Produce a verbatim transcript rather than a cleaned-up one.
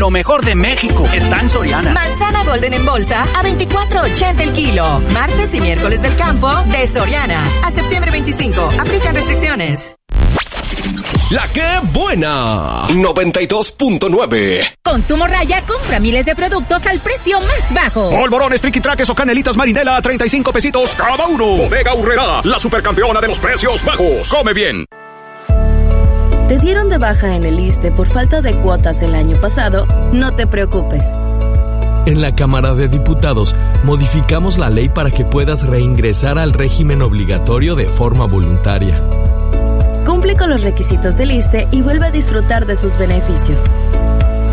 Lo mejor de México está en Soriana. Manzana Golden en bolsa a veinticuatro ochenta el kilo. Martes y miércoles del campo de Soriana. A septiembre veinticinco. Aplican restricciones. La que buena. noventa y dos punto nueve. Consumo Raya compra miles de productos al precio más bajo. Polvorones, triquitraques o canelitas Marinela a treinta y cinco pesitos cada uno. Bodega Aurrerá, la supercampeona de los precios bajos. Come bien. ¿Te dieron de baja en el I S S S S T E por falta de cuotas el año pasado? No te preocupes. En la Cámara de Diputados modificamos la ley para que puedas reingresar al régimen obligatorio de forma voluntaria. Cumple con los requisitos del I S S S T E y vuelve a disfrutar de sus beneficios.